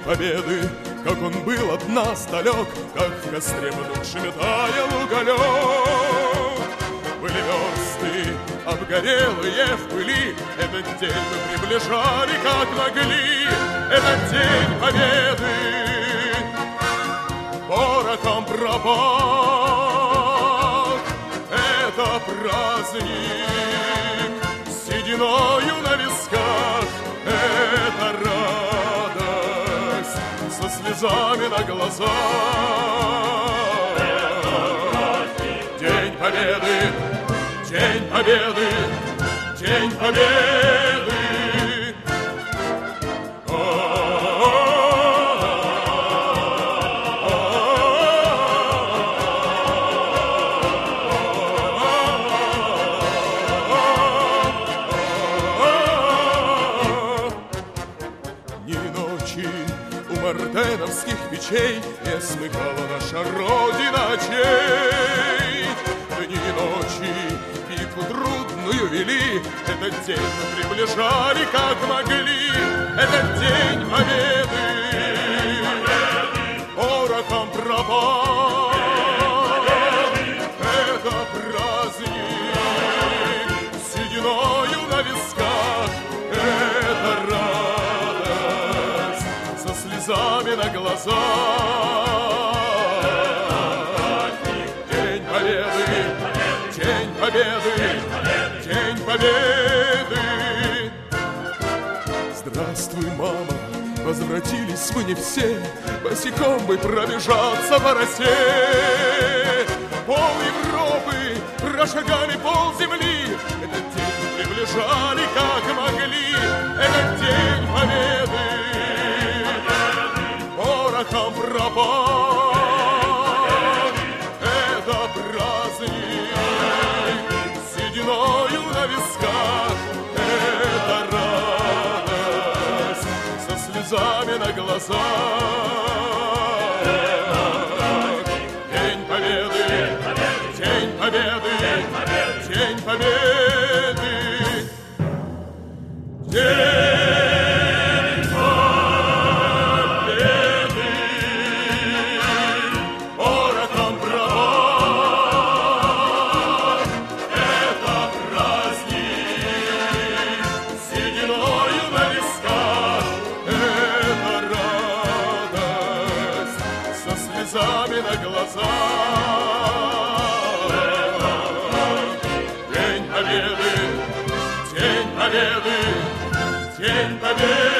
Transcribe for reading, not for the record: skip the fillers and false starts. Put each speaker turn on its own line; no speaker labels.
победы, как он был от нас далек, как в костре потухшими таял уголек. Были версты обгорелые в пыли, этот день мы приближали, как могли. Этот день победы порохом пропах. Это праздник сединою на висках. Это радость со слезами на глазах. День победы, день победы, день победы. Мартеновских печей не смыкала наша Родина очей. Дни и ночи битву трудную вели, этот день мы приближали, как могли. Этот день победы порохом пропах. Это праздник сединою на висках. Это радость со слезами на глазах. День победы, день победы, день победы. Здравствуй, мама, возвратились мы не все, босиком бы пробежаться по росе. Пол Европы прошагали пол земли, этот день мы приближали, как могли. Этот день победы порохом пропах. Это праздник сединою на висках. Это радость со слезами на глазах. День победы, день победы, день победы. День на глазах. День победы, день победы, день победы.